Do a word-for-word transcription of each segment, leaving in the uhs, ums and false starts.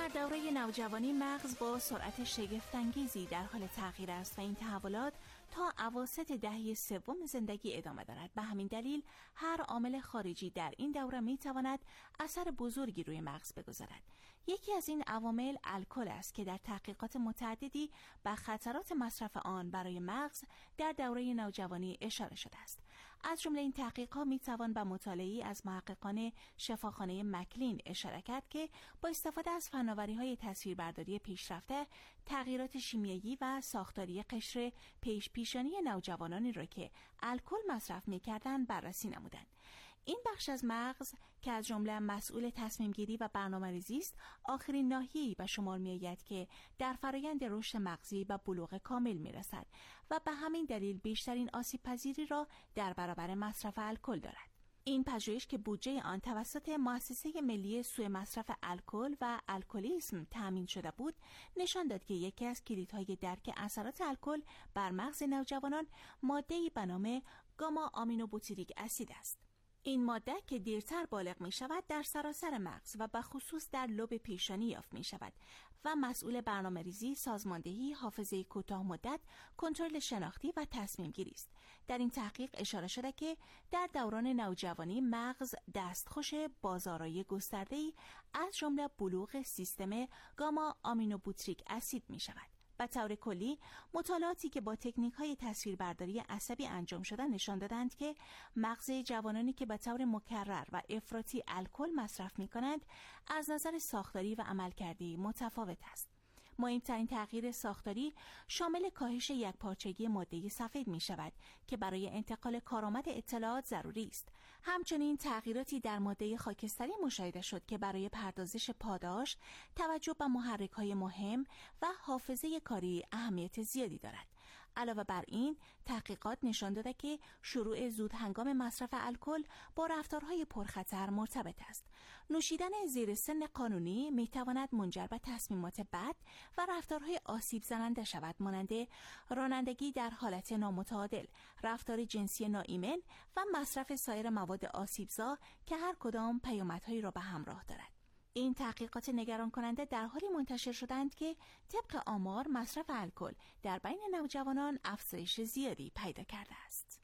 در دوره نوجوانی مغز با سرعت شگفت‌انگیزی در حال تغییر است و این تحولات تا اواسط دهه سوم زندگی ادامه دارد. به همین دلیل هر عامل خارجی در این دوره میتواند اثر بزرگی روی مغز بگذارد. یکی از این عوامل الکل است که در تحقیقات متعددی به خطرات مصرف آن برای مغز در دوره نوجوانی اشاره شده است. از جمله این تحقیقات میتوان به مطالعه‌ای از محققان شفاخانه مکلین اشاره کرد که با استفاده از فناوری‌های تصویربرداری پیشرفته تغییرات شیمیایی و ساختاری قشر پیش پیشانی نوجوانانی را که الکل مصرف می‌کردند بررسی نمودند. این بخش از مغز که از جمله مسئول تصمیم گیری و برنامه‌ریزی است، آخرین ناحیه‌ای به شمار می‌آید که در فرایند رشد مغزی به بلوغ کامل می‌رسد و به همین دلیل بیشترین آسیب پذیری را در برابر مصرف الکل دارد. این پژوهش که بودجه آن توسط مؤسسه ملی سوء مصرف الکل و الکلیسم تامین شده بود، نشان داد که یکی از کلیدهای درک اثرات الکل بر مغز نوجوانان ماده‌ای به نام گاما آمینوبوتیریک اسید است. این ماده که دیرتر بالغ می شود در سراسر مغز و به خصوص در لوب پیشانی یافت می شود و مسئول برنامه ریزی، سازماندهی، حافظه کوتاه مدت، کنترل شناختی و تصمیم گیری است. در این تحقیق اشاره شده که در دوران نوجوانی مغز دستخوش بازارهای گسترده‌ای از جمله بلوغ سیستم گاما آمینوبوتریک اسید می شود. به طور کلی مطالعاتی که با تکنیک‌های تصویربرداری عصبی انجام شده نشان دادند که مغز جوانانی که به طور مکرر و افراطی الکل مصرف می‌کنند از نظر ساختاری و عملکردی متفاوت است. مهمترین تغییر ساختاری شامل کاهش یکپارچگی ماده سفید می شود که برای انتقال کارآمد اطلاعات ضروری است. همچنین تغییراتی در ماده خاکستری مشاهده شد که برای پردازش پاداش، توجه به محرک‌های مهم و حافظه کاری اهمیت زیادی دارد. علاوه بر این، تحقیقات نشان داده که شروع زود هنگام مصرف الکل با رفتارهای پرخطر مرتبط است. نوشیدن زیر سن قانونی می تواند منجر به تصمیمات بد و رفتارهای آسیب زننده شود، مانند رانندگی در حالت نامتعادل، رفتار جنسی ناایمن و مصرف سایر مواد آسیبزا که هر کدام پیامدهایی را به همراه دارد. این تحقیقات نگران کننده در حالی منتشر شدند که طبق آمار مصرف الکل در بین نوجوانان افزایش زیادی پیدا کرده است.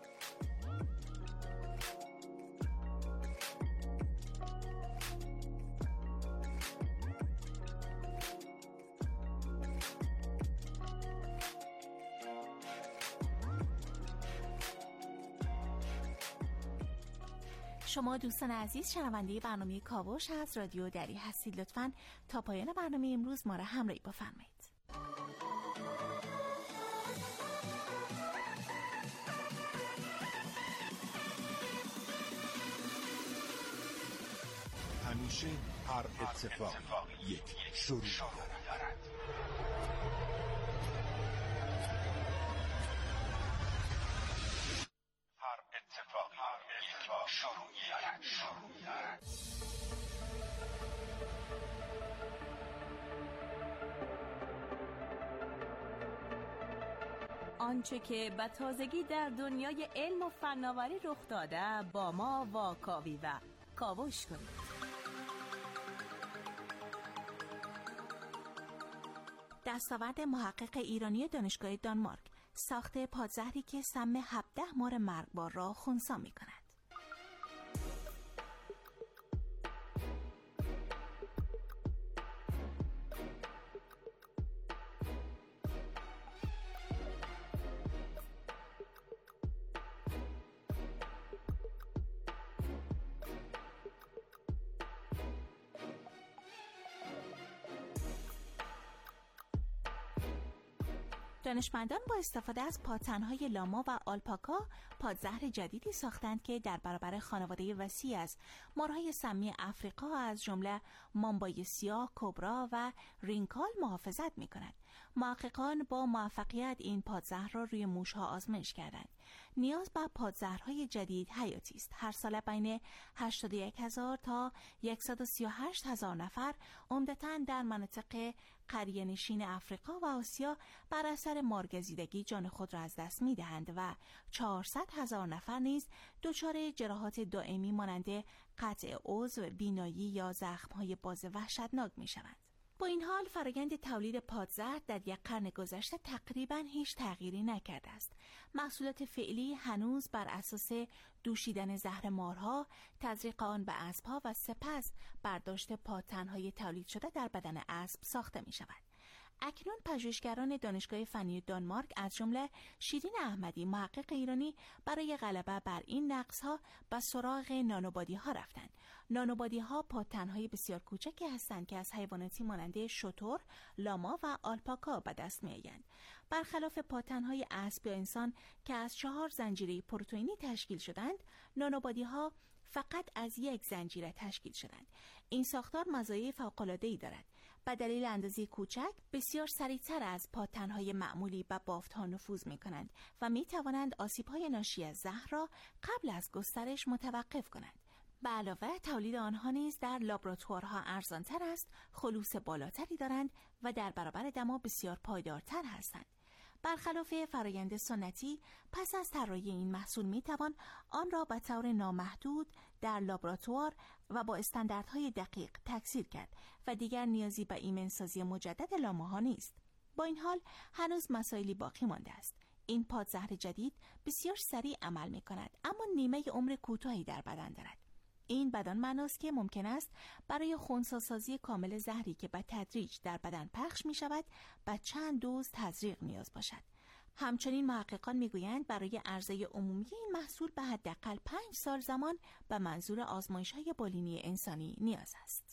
شما دوستان عزیز شنونده برنامه کاوش از رادیو دری هستید. لطفاً تا پایان برنامه امروز ما را همراهی بفرمایید. همیشه هر اتفاق یک شروع دارد. هر اتفاقی یک شروعی دارد. شروعی دارد. آنچه که به تازگی در دنیای علم و فناوری رخ داده با ما واکاوی و کاوش کنید. دستاورد محقق ایرانی دانشگاه دانمارک، ساخت پادزهری که سم هفده مار مرگبار را خنثی می‌کند. دانشمندان با استفاده از پاتن‌های لاما و آلپاکا پادزهر جدیدی ساختند که در برابر خانواده وسیع از مارهای سمی افریقا از جمله مامبای سیاه، کبرا و رینکال محافظت می‌کند. محققان با موفقیت این پادزهر را روی موش‌ها آزمایش کردند. نیاز به پادزهرهای جدید حیاتی است. هر سال بین هشتاد و یک هزار تا صد و سی و هشت هزار نفر عمدتاً در مناطق قریه نشین افریقا و آسیا بر اثر مارگزیدگی جان خود را از دست می‌دهند و چهارصد هزار نفر نیز دچار جراحات دائمی مانند قطع عضو، بینایی یا زخم‌های باز وحشتناک می‌شوند. با این حال فرآیند تولید پادزهر در یک قرن گذشته تقریباً هیچ تغییری نکرده است. محصولات فعلی هنوز بر اساس دوشیدن زهر مارها، تزریق آن به اسب‌ها و سپس برداشت پادتن‌های تولید شده در بدن اسب ساخته می‌شود. اکنون پژوهشگران دانشگاه فنی دانمارک از جمله شیرین احمدی محقق ایرانی برای غلبه بر این نقص‌ها به سراغ نانوبادی‌ها رفتند. نانوبادی‌ها پادتن‌های بسیار کوچکی هستند که از حیواناتی مانند شتر، لاما و آلپاکا به دست می‌آیند. برخلاف پادتن‌های اسب یا انسان که از چهار زنجیره پروتئینی تشکیل شدند، نانوبادی‌ها فقط از یک زنجیره تشکیل شدند. این ساختار مزایای فوق‌العاده‌ای دارد. به دلیل اندازه کوچک بسیار سریعتر از پادتن‌های معمولی به بافت‌ها نفوذ می‌کنند و می‌توانند آسیب‌های ناشی از زهر را قبل از گسترش متوقف کنند. به علاوه تولید آنها نیز در لابراتوارها ارزان‌تر است، خلوص بالاتری دارند و در برابر دما بسیار پایدارتر هستند. برخلاف فرآیند سنتی، پس از طراحی این محصول میتوان آن را به طور نامحدود در لابراتوار و با استانداردهای دقیق تکثیر کرد و دیگر نیازی به ایمنسازی مجدد لامه‌ها نیست. با این حال هنوز مسائلی باقی مانده است. این پادزهر جدید بسیار سریع عمل می‌کند، اما نیمه عمر کوتاهی در بدن دارد. این بدان معناست که ممکن است برای خنثی‌سازی کامل زهری که به تدریج در بدن پخش می شود به چند دوز تزریق نیاز باشد. همچنین محققان می گویند برای عرضه عمومی این محصول به حداقل پنج سال زمان به منظور آزمایش‌های بالینی انسانی نیاز است.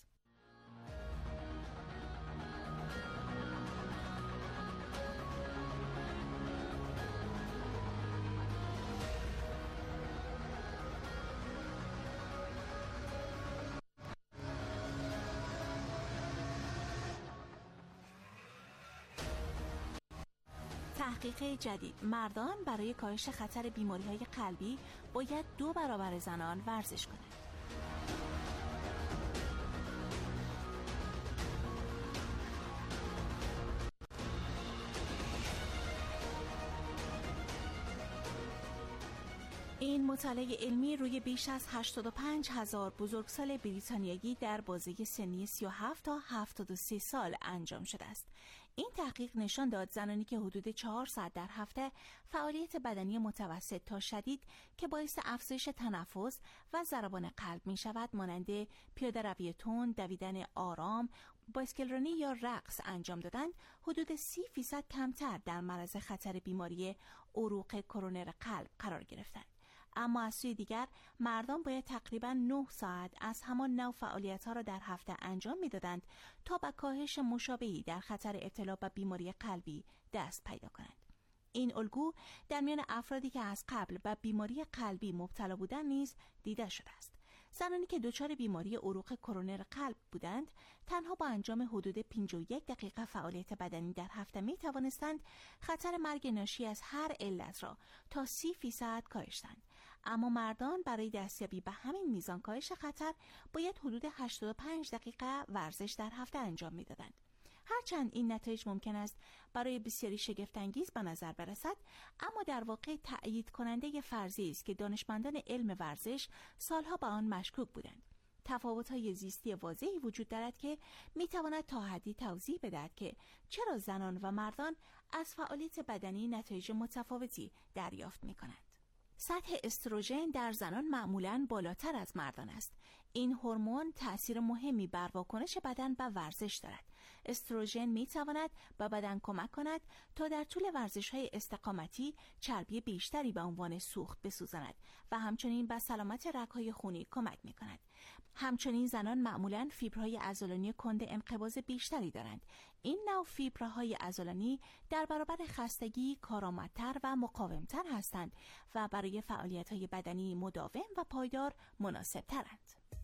تحقیق جدید: مردان برای کاهش خطر بیماری‌های قلبی باید دو برابر زنان ورزش کنند. این مطالعه علمی روی بیش از هشتاد و پنج هزار بزرگسال بریتانیایی در بازه سنی سی و هفت تا هفتاد و سه سال انجام شده است. این تحقیق نشان داد زنانی که حدود چهار ساعت در هفته فعالیت بدنی متوسط تا شدید که باعث افزایش تنفس و ضربان قلب می شود مانند پیاده روی تند، دویدن آرام، بایسکلرانی یا رقص انجام دادند، حدود سی فیصد کمتر در معرض خطر بیماری عروق کرونر قلب قرار گرفتند. اما از سوی دیگر مردان باید تقریباً نه ساعت از همان نوع فعالیت‌ها را در هفته انجام می‌دادند تا به کاهش مشابهی در خطر ابتلا به بیماری قلبی دست پیدا کنند. این الگو در میان افرادی که از قبل به بیماری قلبی مبتلا بودند نیز دیده شده است. زنانی که دچار بیماری عروق کرونر قلب بودند تنها با انجام حدود پنجاه و یک دقیقه فعالیت بدنی در هفته می توانستند خطر مرگ ناشی از هر علت را تا سی فیصد کاهش دهند. اما مردان برای دستیابی به همین میزان کاهش خطر باید حدود هشتاد و پنج دقیقه ورزش در هفته انجام می دادند. هرچند این نتایج ممکن است برای بسیاری شگفت‌انگیز به نظر برسد، اما در واقع تأیید کننده فرضی است که دانشمندان علم ورزش سالها به آن مشکوک بودند. تفاوت‌های زیستی واضحی وجود دارد که می‌تواند تا حدی توضیح بدهد که چرا زنان و مردان از فعالیت بدنی نتایج متفاوتی دریافت می‌کنند. سطح استروژن در زنان معمولاً بالاتر از مردان است. این هورمون تأثیر مهمی بر واکنش بدن به ورزش دارد. استروژن می تواند به بدن کمک کند تا در طول ورزش‌های استقامتی چربی بیشتری به عنوان سوخت بسوزاند و همچنین به سلامت رگ‌های خونی کمک می کند. همچنین زنان معمولاً فیبرهای عضلانی کند انقباض بیشتری دارند. این نوع فیبرهای عضلانی در برابر خستگی کارآمدتر و مقاومتر هستند و برای فعالیت‌های بدنی مداوم و پایدار مناسب‌ترند.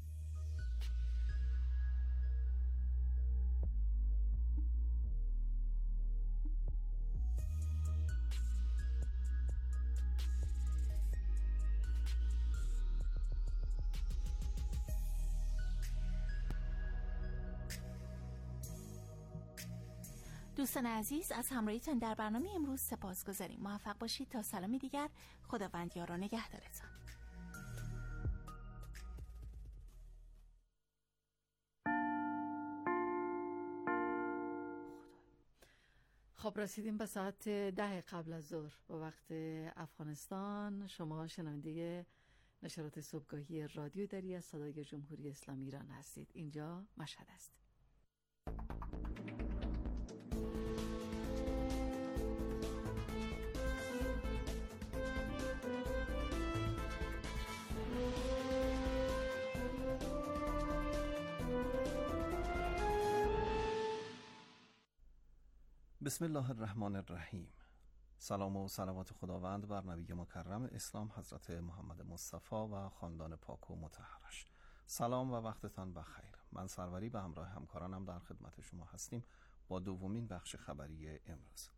دوستان عزیز، از همراهیتان در برنامه امروز سپاسگزاریم. موفق باشید تا سلامی دیگر. خداوند یار و نگهدارتان. خب رسیدیم به ساعت ده قبل از ظهر با وقت افغانستان. شما شنونده نشرات صبحگاهی رادیو دری از صدای جمهوری اسلامی ایران هستید. اینجا مشهد است. بسم الله الرحمن الرحیم. سلام و صلوات خداوند بر نبی مکرم اسلام حضرت محمد مصطفی و خاندان پاک و مطهرش. سلام و وقتتان بخیر. من سروری به همراه همکارانم در خدمت شما هستیم با دومین بخش خبری امروز.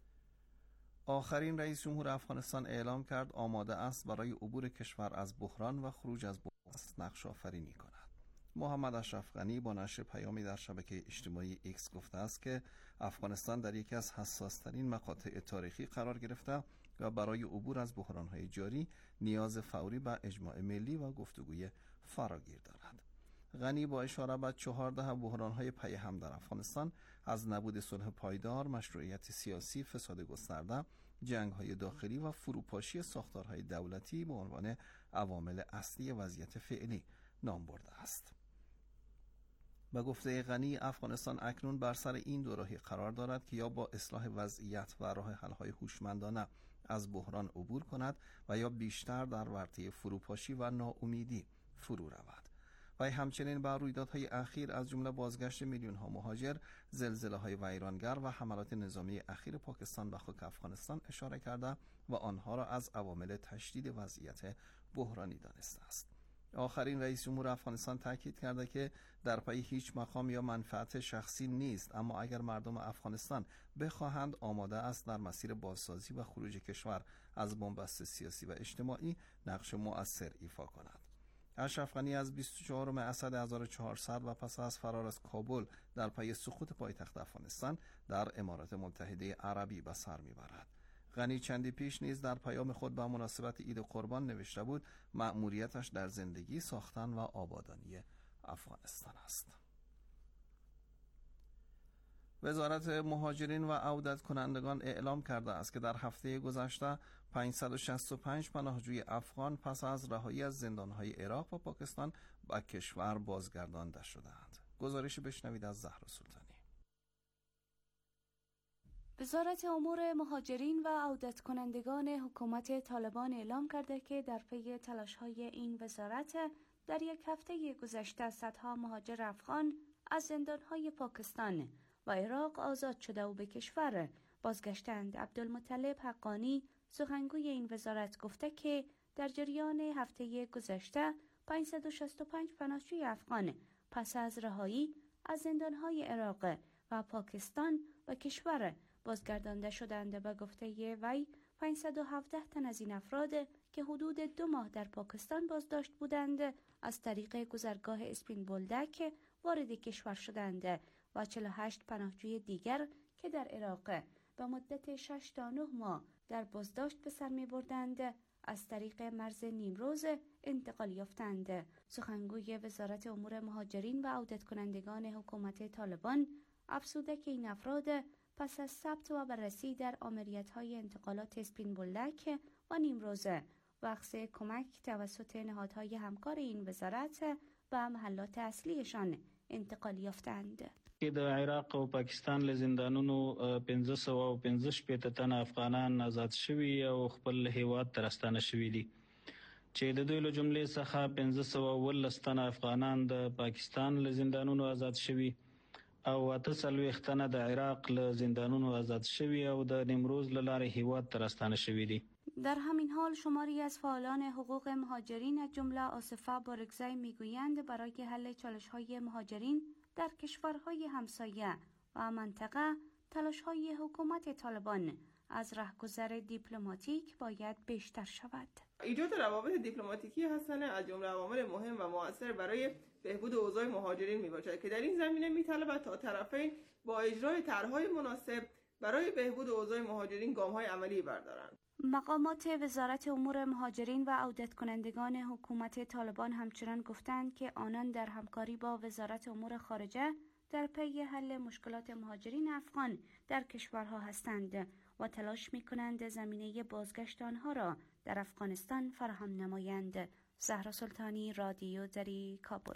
آخرین رئیس جمهور افغانستان اعلام کرد آماده است برای عبور کشور از بحران و خروج از بحران نقش آفرینی کند. محمد اشرف غنی با نشر پیامی در شبکه اجتماعی ایکس گفته است که افغانستان در یکی از حساس‌ترین مقاطع تاریخی قرار گرفته و برای عبور از بحران‌های جاری نیاز فوری به اجماع ملی و گفتگوی فراگیر دارد. غنی با اشاره به چهارده بحران‌های پی هم در افغانستان از نبود صلح پایدار، مشروعیت سیاسی، فساد گسترده، جنگ‌های داخلی و فروپاشی ساختارهای دولتی به عنوان عوامل اصلی وضعیت فعلی نام برده است. به گفته غنی افغانستان اکنون بر سر این دو راهی قرار دارد که یا با اصلاح وضعیت و راه حل‌های هوشمندانه از بحران عبور کند و یا بیشتر در ورطه فروپاشی و ناامیدی فرو رود. و همچنین به رویدادهای اخیر از جمله بازگشت میلیون‌ها مهاجر، زلزله‌های ویرانگر و حملات نظامی اخیر پاکستان به خاک افغانستان اشاره کرده و آنها را از عوامل تشدید وضعیت بحرانی دانسته است. آخرین رئیس جمهور افغانستان تاکید کرده که در پی هیچ مقام یا منفعت شخصی نیست، اما اگر مردم افغانستان بخواهند آماده است در مسیر بازسازی و خروج کشور از بنبست سیاسی و اجتماعی نقش مؤثر ایفا کند. اشرف غنی از بیست و چهارم اسد هزار و چهارصد و پس از فرار از کابل در پی سقوط پایتخت افغانستان در امارات متحده عربی به سر میبرد. غنی چندی پیش نیز در پیام خود به مناسبت عید قربان نوشته بود مأموریتش در زندگی ساختن و آبادانی افغانستان است. وزارت مهاجرین و عودت کنندگان اعلام کرده است که در هفته گذشته پانصد و شصت و پنج پناهجوی افغان پس از رهایی از زندانهای عراق و پاکستان به کشور بازگردانده شدند. گزارش بشنوید از زهرا سلطانی. وزارت امور مهاجرین و عودت کنندگان حکومت طالبان اعلام کرده که در پی تلاش‌های این وزارت در یک هفته گذشته صدها مهاجر افغان از زندان‌های پاکستان و عراق آزاد شده و به کشور بازگشتند. عبدالمطلب حقانی سخنگوی این وزارت گفته که در جریان هفته گذشته پانصد و شصت و پنج پناهجوی افغان پس از رهایی از زندان‌های عراق و پاکستان و کشور بازگردانده شدند. به گفته وی پانصد و هفده تن از این افراد که حدود دو ماه در پاکستان بازداشت بودند از طریق گذرگاه اسپین بولدک وارد کشور شدند و چهل و هشت پناهجوی دیگر که در عراق به مدت شش تا نه ماه در بازداشت به سر می بردند از طریق مرز نیمروز انتقال یافتند. سخنگوی وزارت امور مهاجرین و عودت کنندگان حکومت طالبان افزوده که این افراد پس از ثبت و بررسی در آمریت‌های انتقالات اسپین بولدک و نیمروز و اخذ کمک توسط نهادهای همکار این وزارت به محلات اصلیشان انتقال یافتند. که د عراق او پاکستان له زندانونو پنځه سوه او پنځه شپېته تنه افغانان آزاد شوي او خپل هیواد ته راستانه شوي دي چې د دوی له جملې څخه پنځه سوه اوولس تنه افغانان د پاکستان له زندانونو آزاد شوي او اته څلوېښت تنه د عراق له زندانونو آزاد شوي او د نیمروز له لارې هیواد ته راستانه شوي دي. در همین حال شماری از فعالان حقوق مهاجرین از جمله آصفه بارگزی میگویند برای حل چالش‌های مهاجرین در کشورهای همسایه و منطقه تلاش‌های حکومت طالبان از راهگذر دیپلماتیک باید بیشتر شود. ایجاد روابط دیپلماتیکی هستند از جمله عوامل مهم و مؤثر برای بهبود اوضاع مهاجرین میباشد که در این زمینه میطلبد تا طرفین با اجرای طرح‌های مناسب برای بهبود اوضاع مهاجرین گام‌های عملی بردارند. مقامات وزارت امور مهاجرین و عودت کنندگان حکومت طالبان همچنان گفتند که آنان در همکاری با وزارت امور خارجه در پی حل مشکلات مهاجرین افغان در کشورها هستند و تلاش می‌کنند زمینه بازگشت آنها را در افغانستان فراهم نمایند. زهرا سلطانی، رادیو دری، کابل.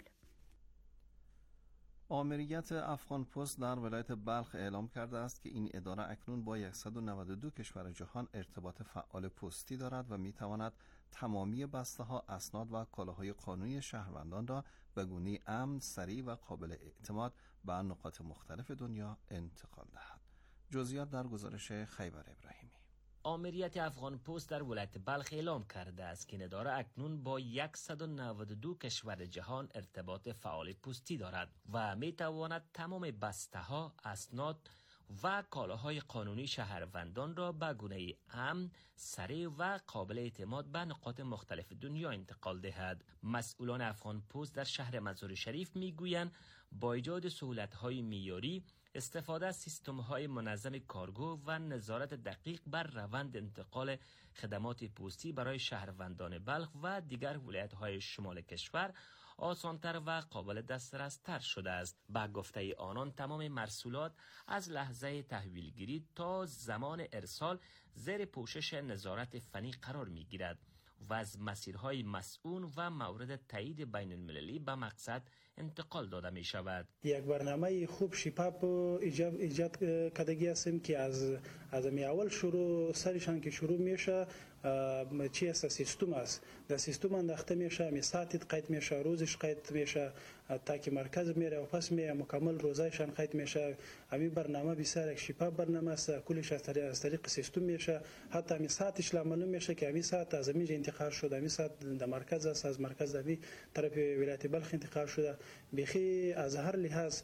آمریت افغان پست در ولایت بلخ اعلام کرده است که این اداره اکنون با صد و نود و دو کشور جهان ارتباط فعال پستی دارد و می‌تواند تمامی بسته‌ها، اسناد و کالاهای قانونی شهروندان را به گونه‌ای امن، سریع و قابل اعتماد به نقاط مختلف دنیا انتقال دهد. جزئیات در گزارش خیبر ابراهیمی. آمریت افغان پست در ولایت بلخ اعلام کرده است که این اداره اکنون با صد و نود و دو کشور جهان ارتباط فعال پستی دارد و می تواند تمام بسته‌ها، اسناد و کالاهای قانونی شهروندان را به گونه امن، سریع و قابل اعتماد به نقاط مختلف دنیا انتقال دهد. مسئولان افغان پست در شهر مزار شریف میگویند با ایجاد سهولت‌های معیاری، استفاده از سیستم‌های منظم کارگو و نظارت دقیق بر روند انتقال خدمات پستی برای شهروندان بلخ و دیگر ولایت‌های شمال کشور آسانتر و قابل دسترستر شده است. با گفته آنان تمام مرسولات از لحظه تحویلگیری تا زمان ارسال زیر پوشش نظارت فنی قرار می‌گیرد و از مسیرهای مسئول و مورد تایید بین المللی به مقصد انتقال داده می شود. یک برنامه خوب شفاف ایجاد ایجاد کردگی هستیم که از از می اول شروع سرشان که شروع میشه چی است سیستم است. در سیستم انداخته میشه، می ساعت قید میشه، روزش قید میشه تا که مرکز میره و پس می مکمل روزایشان قید میشه. همین برنامه بسیار شفاف برنامه است، کلش از طریق از طریق سیستم میشه. حتی می ساعتش معلوم میشه که همین ساعت از همین انتقال شده، همین ساعت در مرکز است، از مرکز همین طرف ولایت بلخ انتقال شده. بخی از هر لحاظ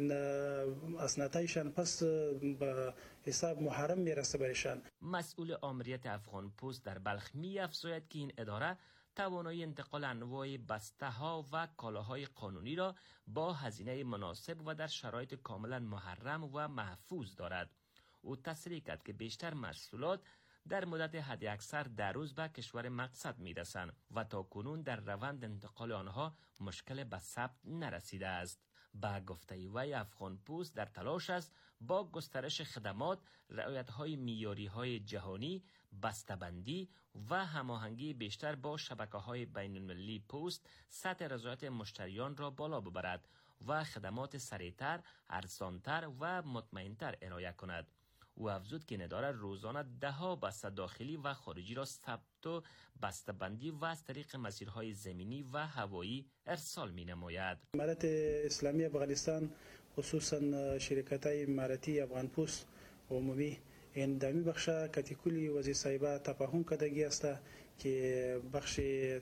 اسنادایشان پس به حساب محرم میرسه برشان. مسئول آمریت افغان پست در بلخ می افزاید که این اداره توانایی انتقال انواع بسته‌ها و کالاهای قانونی را با هزینه مناسب و در شرایط کاملا محرم و محفوظ دارد. او تصریح کرد که بیشتر محصولات در مدت حداکثر در روز به کشور مقصد میرسند و تا کنون در روند انتقال آنها مشکل به ثبت نرسیده است. با گفته وی افغان پست در تلاش است با گسترش خدمات، رعایت‌های معیاری‌های جهانی، بسته‌بندی و هماهنگی بیشتر با شبکه‌های بین‌المللی پست سطح رضایت مشتریان را بالا ببرد و خدمات سریعتر، ارزان‌تر و مطمئن‌تر ارائه کند. او افزود که این اداره روزانه ده ها بسته داخلی و خارجی را ثبت و بسته‌بندی و از طریق مسیرهای زمینی و هوایی ارسال می‌نماید. امارت اسلامی افغانستان خصوصا شرکت‌های اماراتی افغان پست عمومی این دمی بخش کاتیکولی وزیر صاحب تفاهم کردگی است که بخش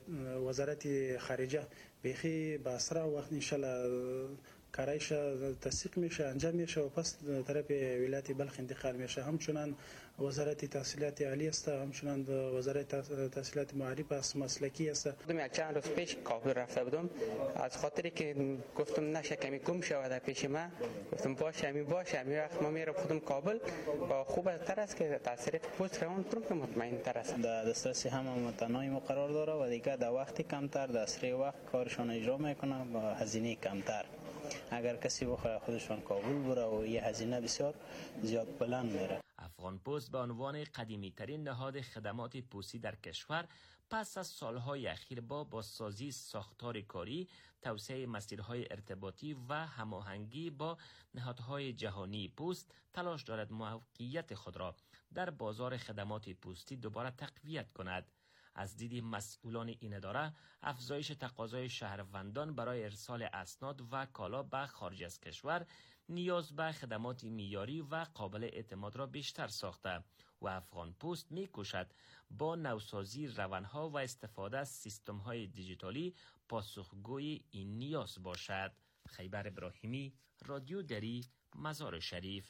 وزارت خارجه بخی با اسرع وقت ان شاء الله کارایش تصدیق میشه، انجام میشه و پس طرف ولایت بلخ انتقال میشه. همچنان وزارت تحصیلات عالی است، همچنان وزارت تحصیلات معرف است، مسلکی است. من چند روز پیش کابل رفته بودم، از خاطری که گفتم نشه کمی گم شود در پیش ما، گفتم باشه همین باشه همین وقت ما میرفتم کابل و خوب تر است که تاثیر پست روان تر مطمئن تر است. در دسترسی همه متنوع مقرر داره و دیگه در وقت کمتر در اسرع وقت کارشون اجرا میکنه با هزینه کمتر. اگر کسی بخواد خودشون کابل بره و یه هزینه بسیار زیاد بلند میره. افغان پست به عنوان قدیمی ترین نهاد خدمات پستی در کشور پس از سالهای اخیر با بازسازی ساختار کاری، توسعه مسیرهای ارتباطی و هماهنگی با نهادهای جهانی پست تلاش دارد موقعیت خود را در بازار خدمات پستی دوباره تقویت کند. از دید مسئولان این اداره، افزایش تقاضای شهروندان برای ارسال اسناد و کالا به خارج از کشور نیاز به خدمات معیاری و قابل اعتماد را بیشتر ساخته و افغان پست می‌کوشد با نوسازی روندها و استفاده از سیستم‌های دیجیتالی پاسخگوی این نیاز باشد. خیبر ابراهیمی، رادیو دری، مزار شریف.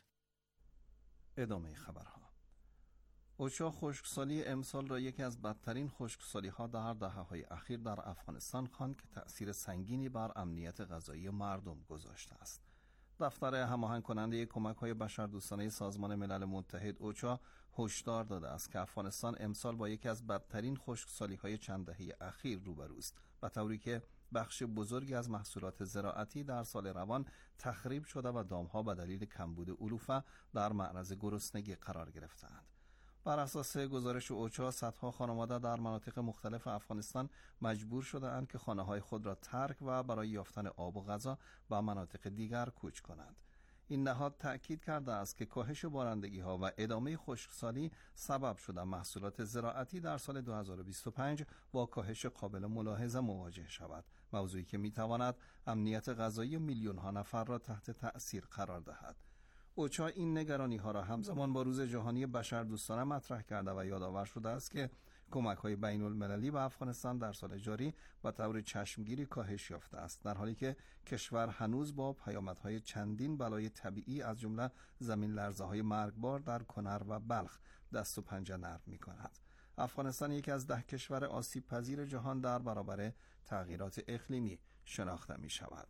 ادامه خبرها. اوچا خشکسالی امسال را یکی از بدترین خشکسالی‌ها در دهه‌های اخیر در افغانستان خواند که تأثیر سنگینی بر امنیت غذایی مردم گذاشته است. دفتر هماهنگ کننده کمک‌های بشردوستانه سازمان ملل متحد اوچا هشدار داده است که افغانستان امسال با یکی از بدترین خشکسالی‌های چند دهه اخیر روبروست، به طوری که بخش بزرگی از محصولات زراعتی در سال روان تخریب شده و دامها به دلیل کمبود علوفه در معرض گرسنگی قرار گرفتند. بر اساس گزارش اوچا، صدها خانواده در مناطق مختلف افغانستان مجبور شده‌اند که خانه‌های خود را ترک و برای یافتن آب و غذا به مناطق دیگر کوچ کنند. این نهاد تأکید کرده است که کاهش بارندگی‌ها و ادامه خشکسالی سبب شده محصولات زراعتی در سال دو هزار و بیست و پنج با کاهش قابل ملاحظه مواجه شود، موضوعی که می‌تواند امنیت غذایی میلیون‌ها نفر را تحت تأثیر قرار دهد. اوچا این نگرانی‌ها را همزمان با روز جهانی بشردوستانه مطرح کرده و یادآور شده است که کمک‌های بین‌المللی به افغانستان در سال جاری به طور چشمگیری کاهش یافته است، در حالی که کشور هنوز با پیامدهای چندین بلای طبیعی از جمله زمین لرزه‌های مرگبار در کنر و بلخ دست و پنجه نرم می‌کند. افغانستان یکی از ده کشور آسیب پذیر جهان در برابر تغییرات اقلیمی شناخته می‌شود.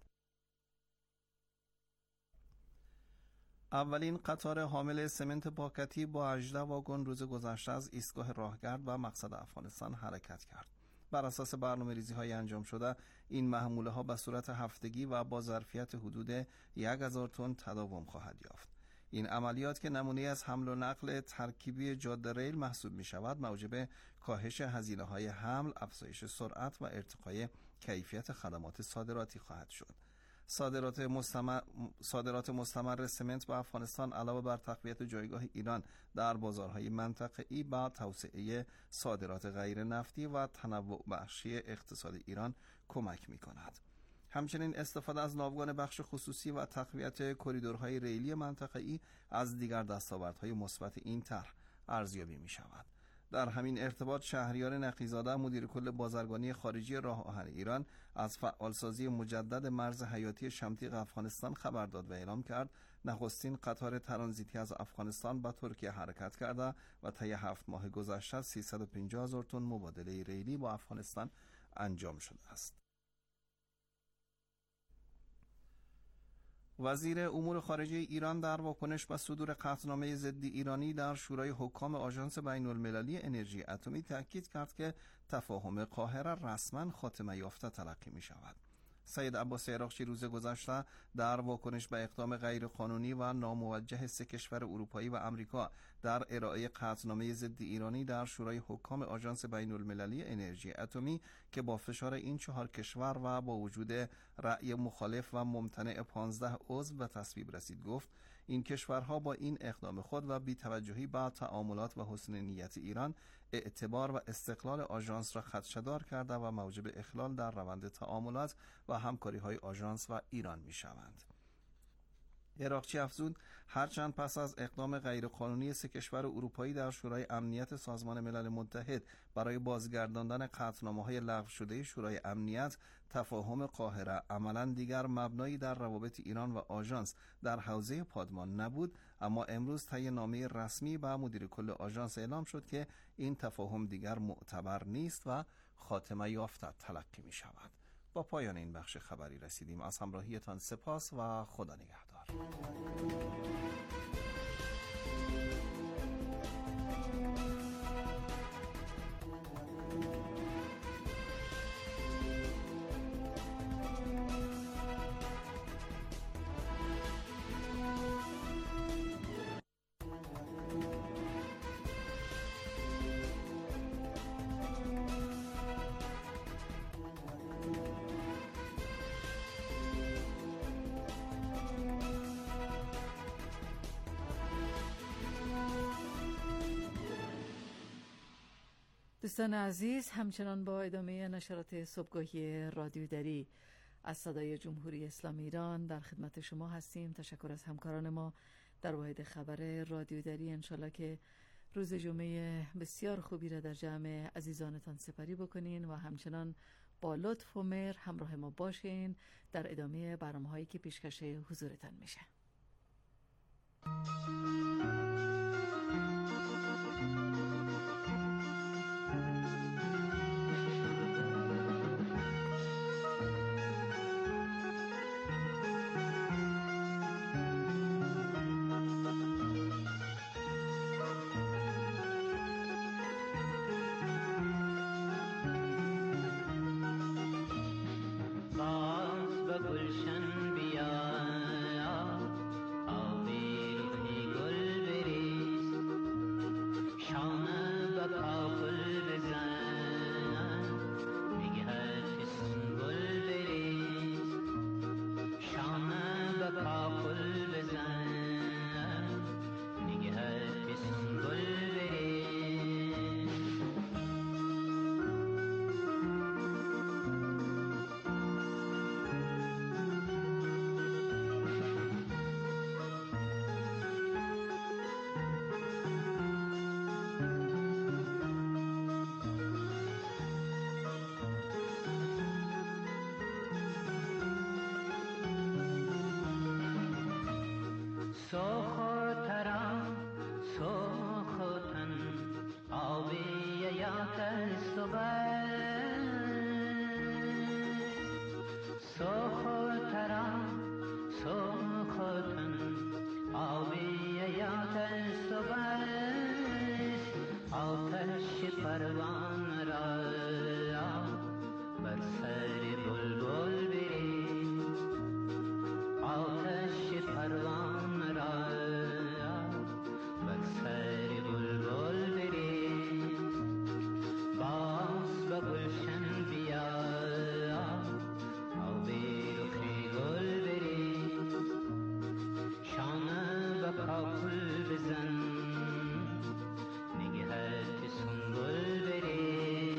اولین قطار حامل سمنت پاکتی با هجده واگن روز گذشته از ایستگاه راهگرد و مقصد افغانستان حرکت کرد. بر اساس برنامه‌ریزی‌های انجام شده، این محموله‌ها به صورت هفتگی و با ظرفیت حدود یک هزار تن تداوم خواهد یافت. این عملیات که نمونه از حمل و نقل ترکیبی جاده ریل محسوب می‌شود، موجب کاهش هزینه‌های حمل، افزایش سرعت و ارتقای کیفیت خدمات صادراتی خواهد شد. صادرات مستمر صادرات مستمر سمنت به افغانستان علاوه بر تقویت جایگاه ایران در بازارهای منطقه‌ای با توسعه صادرات غیر نفتی و تنوع بخشی اقتصاد ایران کمک می‌کند. همچنین استفاده از ناوگان بخش خصوصی و تقویت کریدورهای ریلی منطقه‌ای از دیگر دستاوردهای مثبت این طرح ارزیابی می‌شود. در همین ارتباط شهریار نقی‌زاده، مدیر کل بازرگانی خارجی راه آهن ایران، از فعالسازی مجدد مرز حیاتی شمتیق افغانستان خبر داد و اعلام کرد نخستین قطار ترانزیتی از افغانستان به ترکیه حرکت کرده و طی هفت ماه گذشته سیصد و پنجاه هزار تن مبادله ریلی با افغانستان انجام شده است. وزیر امور خارجه ایران در واکنش به صدور قطعنامه ضد ایرانی در شورای حکام آژانس بین‌المللی انرژی اتمی تاکید کرد که تفاهم قاهره رسما خاتمه یافته تلقی می شود. سید عباس عراقچی روز گذشته در واکنش به اقدام غیرقانونی و ناموجه سه کشور اروپایی و آمریکا در ارائه قطعنامه ضد ایرانی در شورای حکام آژانس بین‌المللی انرژی اتمی که با فشار این چهار کشور و با وجود رأی مخالف و ممتنع پانزده عضو به تصویب رسید، گفت این کشورها با این اقدام خود و بی‌توجهی به تعاملات و حسن نیت ایران اعتبار و استقلال آژانس را خدشه‌دار کرده و موجب اخلال در روند تعاملات و همکاری‌های آژانس و ایران می‌شوند. عراقچی افزود هرچند پس از اقدام غیرقانونی سه کشور اروپایی در شورای امنیت سازمان ملل متحد برای بازگرداندن قطعنامه‌های لغو شده شورای امنیت، تفاهم قاهره عملاً دیگر مبنایی در روابط ایران و آژانس در حوزه پادمان نبود، اما امروز طی نامه رسمی به مدیر کل آژانس اعلام شد که این تفاهم دیگر معتبر نیست و خاتمه یافته تلقی می شود. با پایان این بخش خبری رسیدیم. از همراهیتان سپاس و خدا نگهدار. دوستان عزیز، همچنان با ادامه نشرات صبحگاهی رادیو دری از صدای جمهوری اسلامی ایران در خدمت شما هستیم. تشکر از همکاران ما در واحد خبر رادیو دری. انشالله که روز جمعه بسیار خوبی را در جمع عزیزانتان سپری بکنین و همچنان با لطف و مهر همراه ما باشین در ادامه برنامه‌هایی که پیشکش حضورتان میشه. سوخوترم سوخوتن آبی یاک صبح سوخوترم سوخوتن آبی یاک صبح آتش پروان را بر سر بلبل بری آتش پروان را بر سر بلبل بری باز به گلشن بیا آبی رخی گل بری شانه به کاکل بزن نگهت سنبل بری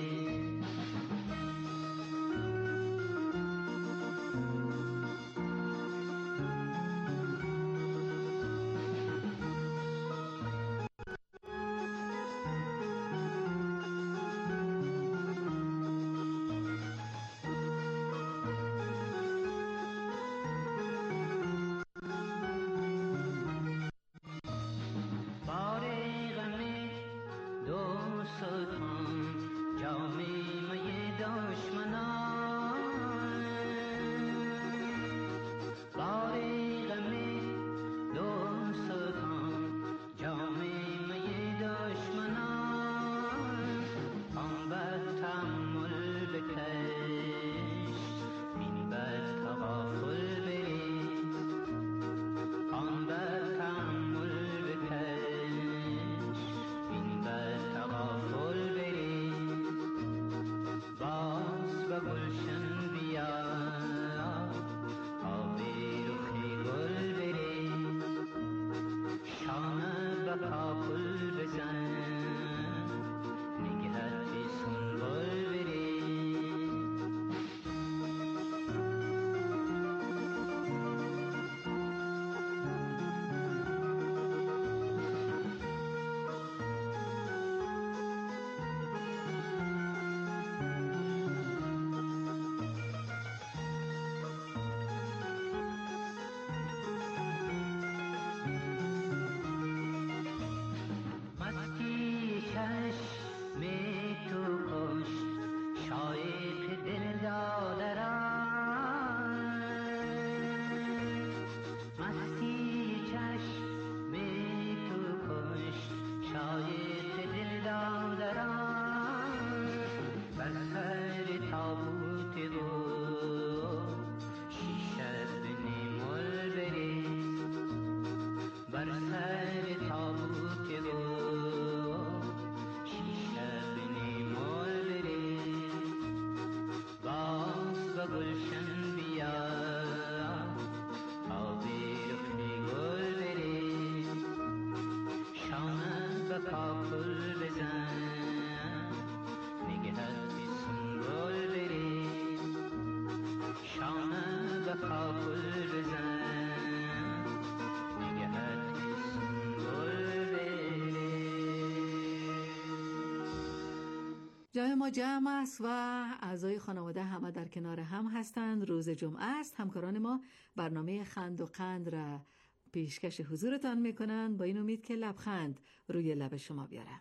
جای ما جمع است و اعضای خانواده همه در کنار هم هستند. روز جمعه است. همکاران ما برنامه خند و قند را پیشکش حضورتان میکنند با این امید که لبخند روی لب شما بیاره.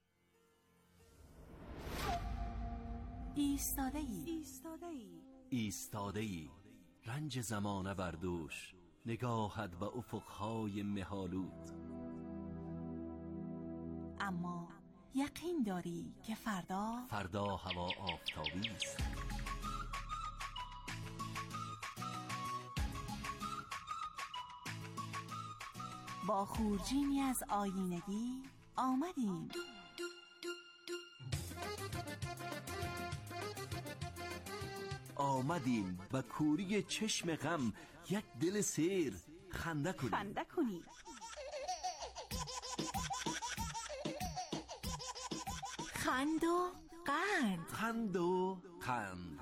ایستاده ای ایستاده ای رنج زمانه بردوش نگاهت به افقهای مهالود. اما یقین داری که فردا فردا هوا آفتابی است. با خورجینی از آینگی آمدیم آمدیم به کوری چشم غم یک دل سیر خنده کنیم خنده کنیم خند و قند خند و قند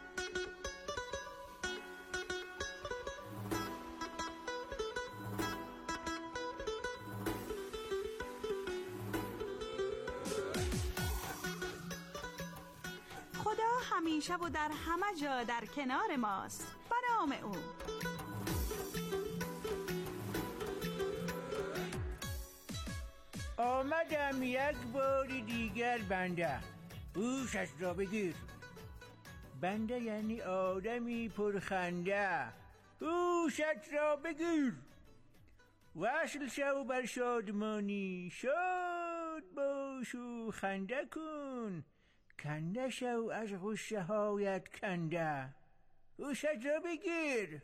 خدا همیشه و در همه جا در کنار ماست. به نام او. آمدم یک بار دیگر بنده، گوشش را بگیر. بنده یعنی آدمی پرخنده، گوشت را بگیر. وصل شو بر شادمانی، شاد باش و خنده کن، کنده شو از غصه هایت کنده، گوشت را بگیر.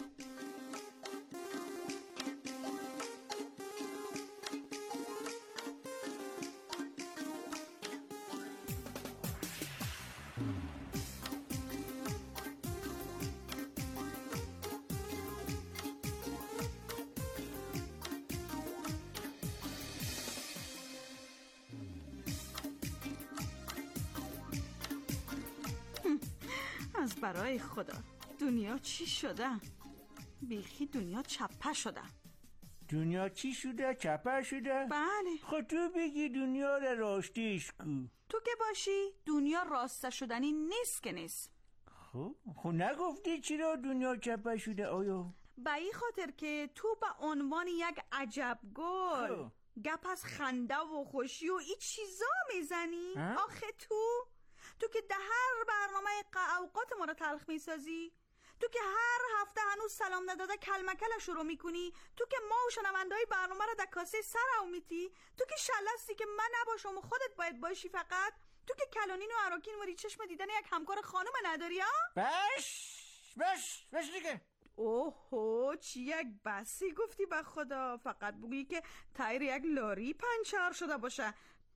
از برای خدا دنیا چی شده؟ بیخی دنیا چپه شده. دنیا چی شده؟ چپه شده؟ بله. خود تو بگی دنیا را راستیش کو. تو که باشی دنیا راسته شدنی نیست که نیست. خب خب نگفتی چرا دنیا چپه شده آیا؟ به این خاطر که تو به عنوان یک عجب گل گپ از خنده و خوشی و این چیزا میزنی؟ آخه تو تو که ده هر برنامه اوقات ما رو تلخ میسازی، تو که هر هفته هنوز سلام نداده کلمکل شروع میکنی، تو که ما و شنوندهای برنامه رو در کاسه سر او میتی، تو که شلستی که من نباشم و خودت باید باشی فقط، تو که کلانین و عراکین وری چشم دیدن یک همکار خانم نداری ها؟ بش بش بش دیگه. اوهو چی یک بسی گفتی به خدا، فقط بگویی که تایر یک لاری پنچر شده باشه.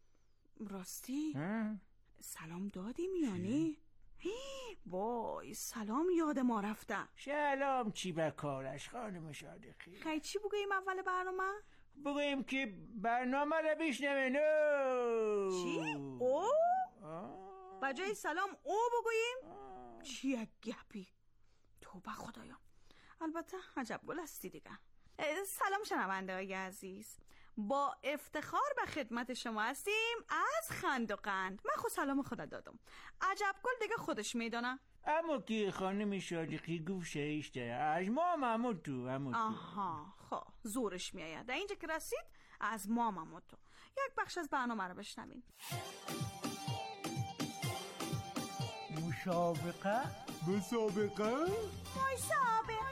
راستی؟ سلام دادی میانی؟ وای سلام یاد ما رفته. سلام چی بکارش خانم صادقی؟ خیلی چی بگوییم اول برنامه؟ بگوییم که برنامه رو بشنوین. چی؟ او؟ بجای سلام او بگوییم؟ چی یک گپی؟ توبه خدایا. البته عجب گل هستی دیگه. سلام شنونده های عزیز، با افتخار به خدمت شما هستیم از خند و قند. من خود سلام خدا دادم، عجب گل دیگه خودش میدانه. اما که خانم صادقی گفت شهیش ده از ما مامود تو امو تو. آها خب زورش میآید. در اینجا که رسید از ما مامود تو. یک بخش از برنامه رو بشنوین. مسابقه مسابقه مسابقه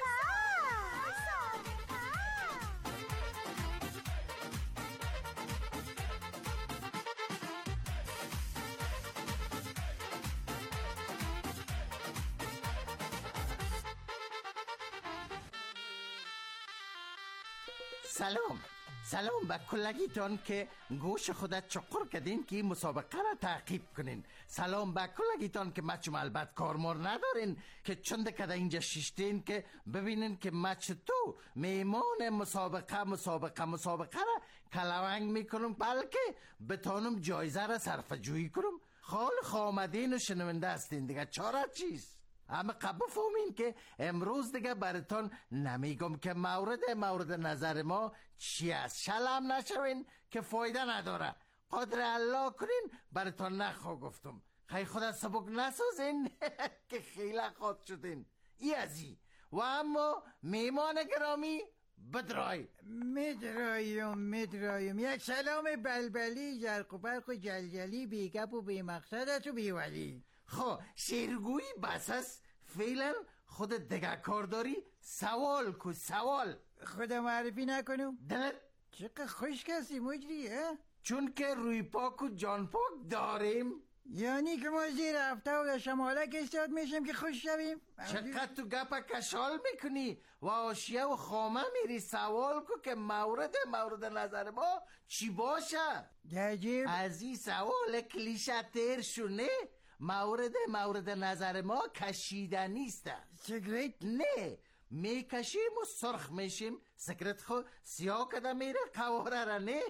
سلام سلام به کلگیتان که گوش خودت چقر کردین که مسابقه را تعقیب کنین. سلام به کلگیتان که مچم البته کارمار ندارین که چند کده اینجا ششتین که ببینین که مچ تو میمان مسابقه مسابقه مسابقه را کلونگ میکنم، بلکه بتانم جایزه را صرف جویی کنم. خال خامدین و شنونده هستین دیگه، چاره چیست؟ اما قبل فهمین که امروز دیگه براتون نمیگم که مورد مورد نظر ما چی است. شلم نشوین که فایده نداره. قادر الله کنین براتون نخوا گفتم. خیلی خدا سبک نسازین که خیلی خود شدین. ای ازی و اما میمان گرامی بدرای. مدرایم مدرایم یک سلام بلبلی جرق و برق و جلجلی بیگپ و بی مقصدت و بی ولی. خب شیرگویی بس است. فعلا خودت دیگه کار داری؟ سوال کو سوال. خودم معرفی نکنم؟ دلت چقدر خوش کسی مجری ها؟ چون که روی پاک و جان پاک داریم. یعنی که ما زیر هفته و شمالک استاد میشیم که خوش شویم؟ چقدر تو گپا کشال میکنی و آشیه و خامه میری. سوال کو که مورد مورد نظر ما چی باشه؟ عجیب. از این سوال کلیشه تر شونه. مورد مورد نظر ما کشیدنی است. سیگریت؟ نه، میکشیم و سرخ میشیم. سیگریت خو سیاه کده میره قواره را. نه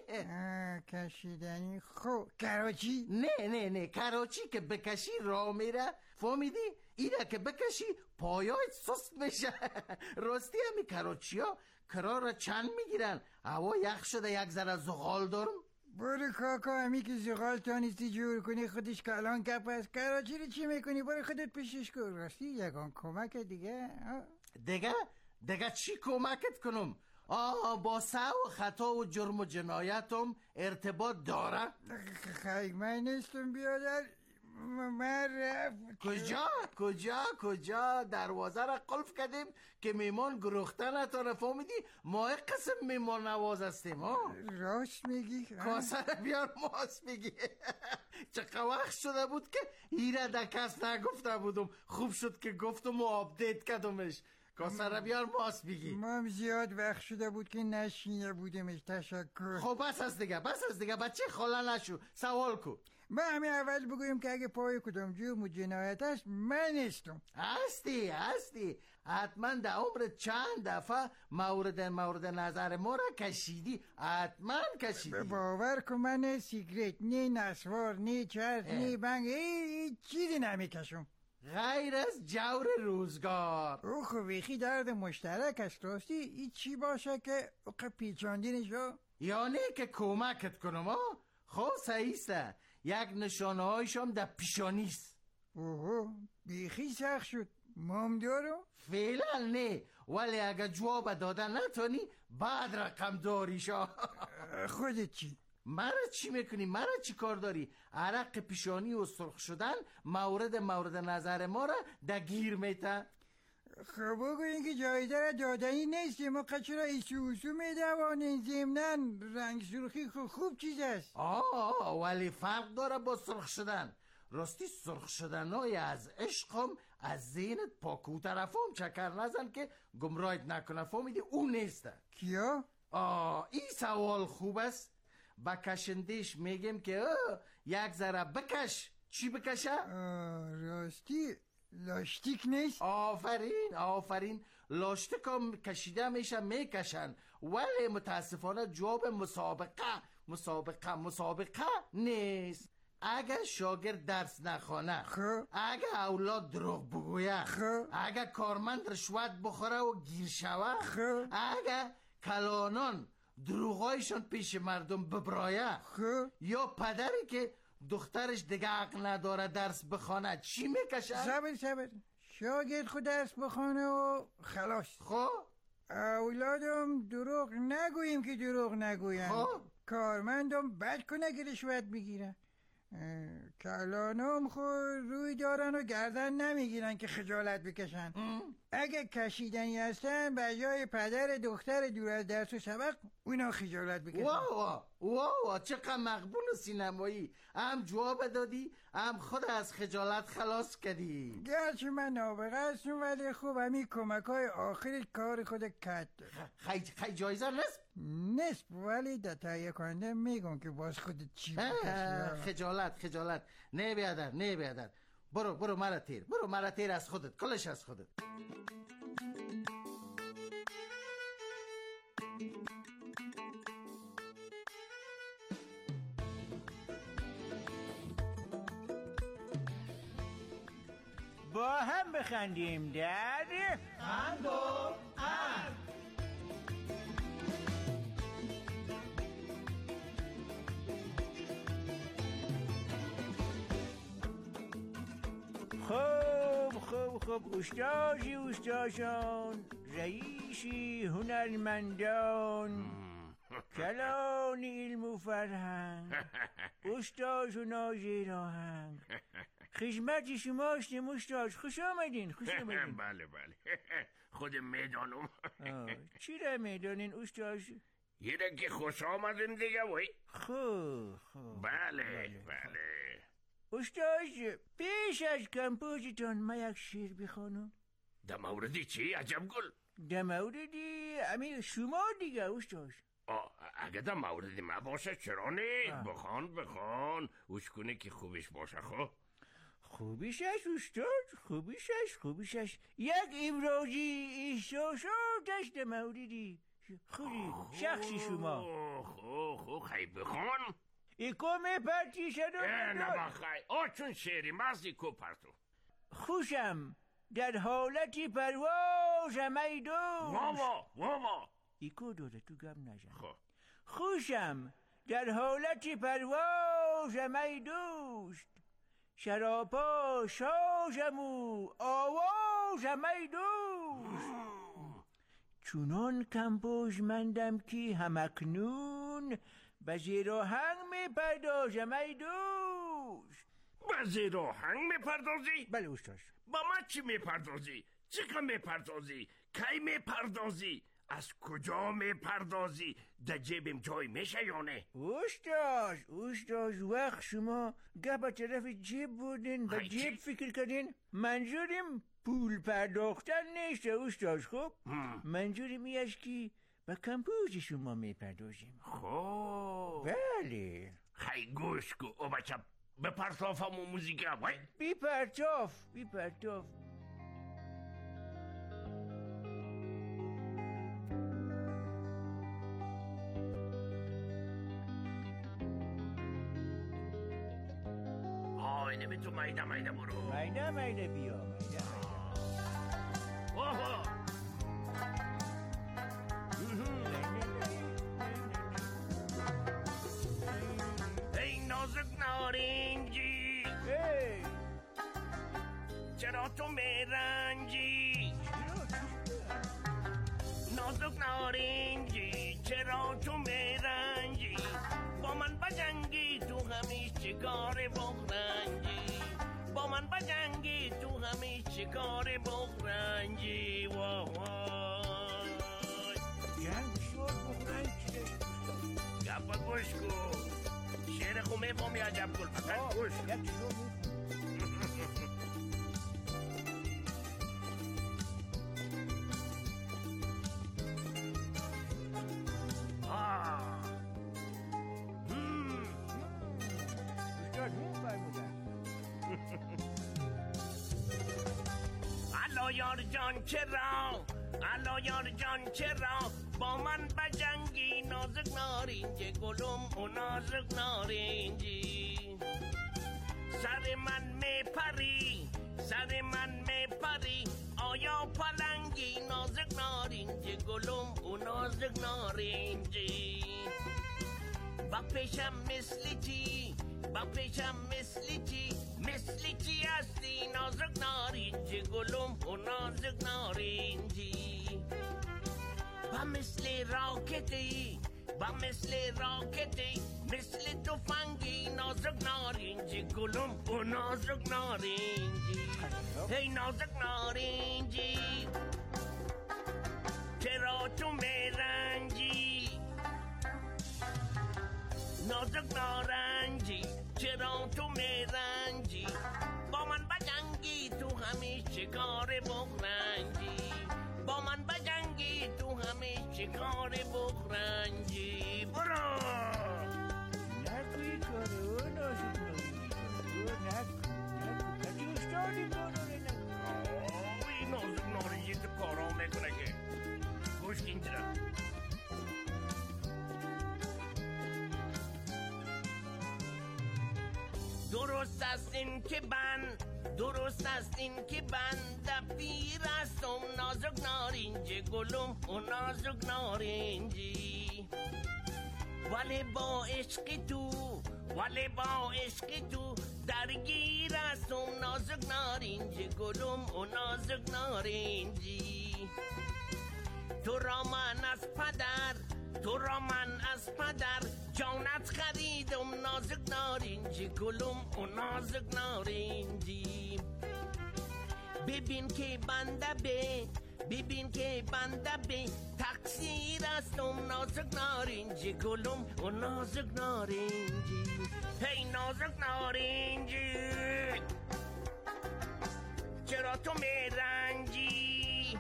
کشیدنی خو کراچی؟ نه نه نه کراچی که بکشی را میره. فهمیدی؟ ایره که بکشی پایایت سست میشه. راستی همی کراچی ها کرا را چند میگیرن؟ هوا یخ شده یک ذره زغال دارم. برو کاکا همی که زغال تانستی جور کنی خودش کلان کپ است. کراچی رو چی میکنی؟ برو خودت پیشش کن. راستی یکان کمک دیگه دیگه؟ دیگه چی کمکت کنم؟ آه با سعی و خطا و جرم و جنایتم ارتباط داره؟ خیلی من نیستم بیادر، من رفت. کجا کجا کجا دروازه را قلف کردیم که میمان گروخته نتانه. فهمیدی ما قسم میمان نواز هستیم. ها راست میگی؟ کاسه را بیار ماست میگی. چقدر وقت شده بود که ایره در کس نگفته بودم، خوب شد که گفتم و آپدیت کردمش. کاسه را بیار ماست بگی. ما زیاد وقت شده بود که نشینه بودمش. تشکر. خب بس از دیگه بس از دیگه بچه خاله نشو. سوال کو. ما همه اول بگویم که اگه پای کدام جرم و جنایت است من نیستم. هستی هستی حتما در عمر چند دفعه مورد مورد نظر ما را کشیدی. حتما کشیدی. باور کن من نه سیگرت نه نسوار نه چرس نه بنگ هیچ چیزی نمیکشم غیر از جور روزگار. او خویخی درد مشترک است. راستی این چی باشه که اوقع پیچاندینشو؟ یعنی که کمکت کنم ها. خب صحیحه. یک نشانه هایشم در پیشانیست. اوه بیخی سخت شد. مام دارم؟ فعلا نه، ولی اگه جواب دادن نتونی بعد رقم داریشا. خودت چی؟ مرا چی میکنی؟ مرا چی کار داری؟ عرق پیشانی و سرخ شدن مورد مورد نظر ما را دگیر میته. خب بگو این که جایزه را دادنی نیست. ما قچرا ایسوسو میدوانیم. ضمناً رنگ سرخی خوب, خوب چیز است. آه ولی فرق داره با سرخ شدن. راستی سرخ شدن های از عشقم از ذهنت پاکو طرفم چکر نزن که گمراهت نکنه. فهمیدی؟ اون نیسته. کیا؟ آه این سوال خوب است. با کشندش میگم که یک ذره بکش. چی بکشه؟ راستی لاستیک نیست؟ آفرین آفرین لاستیک هم کشیده میشه میکشن، ولی متاسفانه جواب مسابقه مسابقه مسابقه نیست. اگه شاگرد درس نخوانه، اگه اولاد دروغ بگویه، اگه کارمند رشوت بخوره و گیر شوه، اگه کلانان دروغایشان پیش مردم ببرایه، یا پدری که دخترش دیگه عقل نداره درس بخونه، چی میکشه؟ صبر صبر شاگرد خود درس بخونه و خلاص. خب اولادم دروغ نگوییم که دروغ نگویم. خب کارمندم بد کنه که رشوت بگیرن. کلانم خود روی دارن و گردن نمیگیرن که خجالت بکشن. ام. اگه کشیدنی هستن به جای پدر دختر دور از درس و سبق اونا خجالت بکشن. واو واو چقدر مقبول و سینمایی. هم جواب دادی هم خود از خجالت خلاص کردی. گرچه من نابغه هستم ولی خوب همین کمک های آخری کار خود کت. خی خی جایزه نصف؟ نصف ولی در تهیه کننده میگم که باز خود چی بکشی. خجالت خجالت نه بیادر نه بیادر. برو برو مرا تیر برو مرا تیر از خودت کلش از خودت. با هم بخندیم در خند و قند. خوب خوب خوب استاجی استاشان، رئیسی هنرمندان، کلان علم و فرهنگ، استاج و ناظر آهنگ، خدمت شما هستیم استاج. خوش آمدین خوش آمدین. بله بله خود میدانم. چی را میدانین استاج؟ یه که خوش آمدین دیگه وی. خوب خوب بله بله, بله. استاج پیش از کمپوزتان ما یک شعر بخوانم. در موردی چی عجب گل؟ در موردی امیر شما دیگه استاج. اگه در موردی ما باشه چرا نه؟ بخوان بخوان اوش کنه که خوبش باشه. خب خوبیش است استاد خوبیش است خوبیش است. یک امروزی احساساتش در موردی خوری شخصی شما. خو خو خی بخوان. ایکو می پرتی شد نه بخی آچون شعری مازی کو پرتو. خوشم در حالتی پروازم ای دوست. واوا واوا ایکو دوره تو گم نجم. خب خوشم در حالتی پروازم ای دوست، شراپا شاژم و آوازم ای دوست. چونان کمپوزمندم که همکنون به زیر آهنگ میپردازم ای دوست. به زیر آهنگ میپردازی؟ بله استاد. با من چی میپردازی؟ چقدر میپردازی؟ کی میپردازی؟ از کجا میپردازی؟ در جیبم جای میشه یا نه؟ استاد استاد وقت شما گه به طرف جیب بودین به جیب فکر کردین. منظورم پول پرداختن نیست استاد. خب منظورم این است که به کمپوز شما میپردازیم. خب بله. خیلی گوش کو او بچه بپرتافم و موزیک هم بی پرتاف بی پرتاف. آی نمی تو مایده مایده برو. مایده مایده بیا مایده آها ای نازک نارنجی چرا تو میرنجی؟ نازک نارنجی چرا تو میرنجی؟ با من بجنگی تو همیش چکار بغرنجی. با من بجنگی تو همیش چکار بغرنجی. وای وای جنگ شد بغرنجی. گفت گوش کو شعر خو میفهمی عجب کن فقط گوش. الا یار جان چرا الا یار جان چرا با من بجنگی؟ نازک نارنجی گلم و نازک نارنجی. سر من میپری سر من میپری آیا پلنگی؟ نازک نارنجی گلم و نازک نارنجی. با پیشم مثل چی با پیشم مثل چی مثل چی هستی؟ نازک نارنجی گلم و نازک نارنجی. با مثل راکتی با مثل راکتی مثل تفنگی. نازک نارنجی گلم و نازک نارنجی. هی نازک نارنجی چرا تو میرنجی؟ نازک نارنجی چرا تو میرنجی؟ با من بجنگی تو همیش چکار بغرنجی. با من بجنگی تو همیش چکار بغرنجی. برو نکوی کارو نازک نارنجی نکو نکو کتی استادی کارو نکو. این نازک نارنجی تو کارا میکنه که گوش کن چرا. درست است این که من درست است این که بنده پیر هستم. نازک نارنجی گلم و نازک نارنجی. ولی با عشق تو ولی با عشق تو درگیر هستم. نازک نارنجی گلم و نازک نارنجی. تو را من از پدر تو را من از پدر جانت خریدم. نازک نارنجی گلم و نازک نارنجی. ببین که بنده به ببین که بنده به تقصیر هستم. نازک نارنجی گلم و نازک نارنجی. هی نازک نارنجی چرا تو میرنجی؟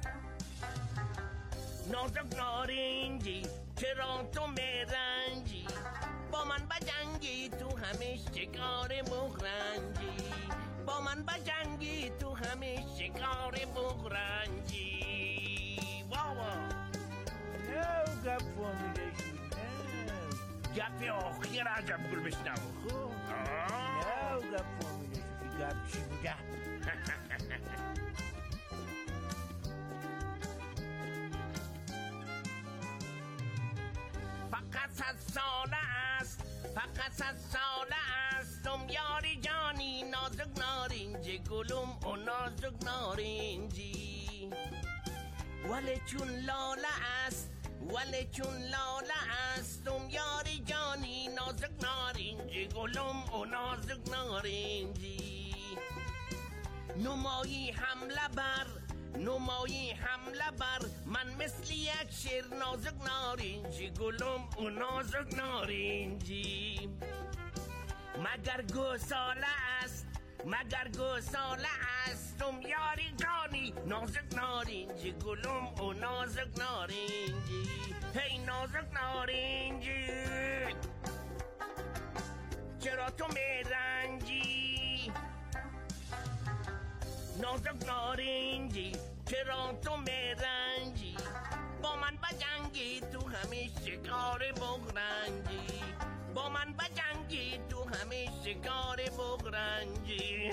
نازک نارنجی چرا تو میرنجی؟ با من بجنگی تو همیش شکار بغرنجی. با من بجنگی تو همیش شکار بغرنجی. واوا نه گپ فامیلش نه گپ آخیر عجب گل بشنم. خوب نه گپ فامیلش گپ چی بوده؟ فقط صد ساله است فقط صد ساله استم یاری جانی. نازک نارنجی گلم و نازک نارنجی. ولی چون لاله است ولی چون لاله استم یاری جانی نازک نارنجی گلم و نازک نارنجی نمایی حمله بر نمایی حمله بر من مثل یک شیر نازک نارنجی گلم و نازک نارنجی مگر گوساله است مگر گوساله استم یاری جانی نازک نارنجی گلم و نازک نارنجی هی نازک نارنجی چرا تو میرنجی نازک نارنجی چرا تو میرنجی با من بجنگی تو همه شکار بغرنجی با من بجنگی تو همه شکار بغرنجی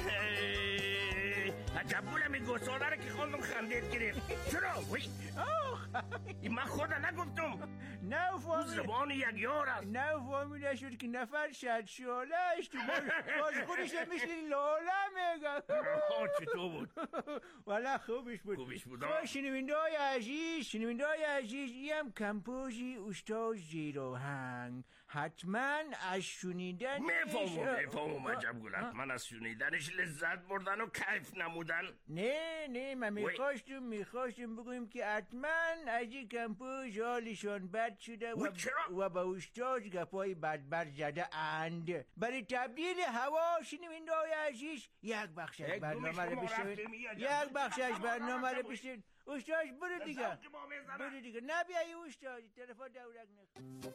عجب بولم این گوساله رو که خوندم خندید گرفت چرا؟ وی این من خودم نگفتم نه فهمی زبان یک یار است نه فهمی نشد که نفر شد شالش تو باز خودش مثل لاله میگن چطور بود؟ والا خوبش بود خوبش بود شنونده های عزیز شنونده های عزیز این کمپوزی استاد زیراهنگ حتما از شنیدن میفهمم میفهمم عجب گل حتما از شنیدنش لذت بردن و کیف نمودن نه نه من میخواستم میخواستم بگویم که حتما از این کمپوز حالشان بد شده و, و با استاد گپای بدبر زده اند برای تبدیل هوا شنونده های عزیز یک بخش از برنامه رو بشنوید یک بخش از برنامه رو بشنوید استاد برو دیگه برو دیگه نبیایی استاد تلفن دورک نخ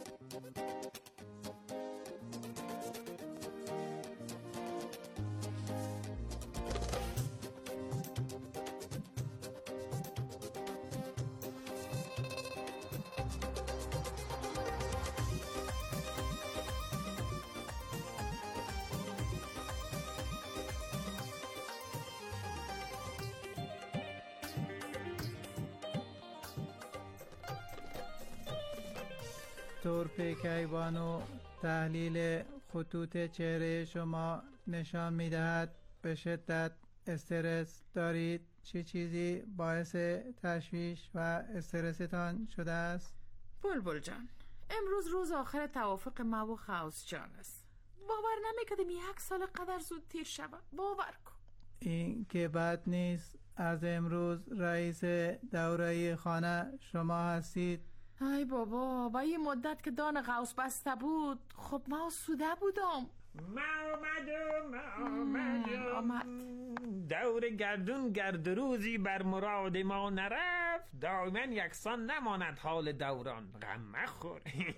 دکتر پیکیبانو تحلیل خطوط چهره شما نشان می‌دهد به شدت استرس دارید. چه چیزی باعث تشویش و استرستان شده است؟ بلبل جان، امروز روز آخر توافق ما و خاوس جان است. باور نمی‌کردم یک سال قدر زود تیر شود. باور کن. این که بد نیست. از امروز رئیس دوره خانه شما هستید. ای بابا، با این مدت که دان غوث بسته بود خب ما سوده بودم. ما آمدم ما آمدم آمد. دور گردون گرد روزی بر مراد ما نرفت، دائما یکسان نماند حال دوران. غم مخور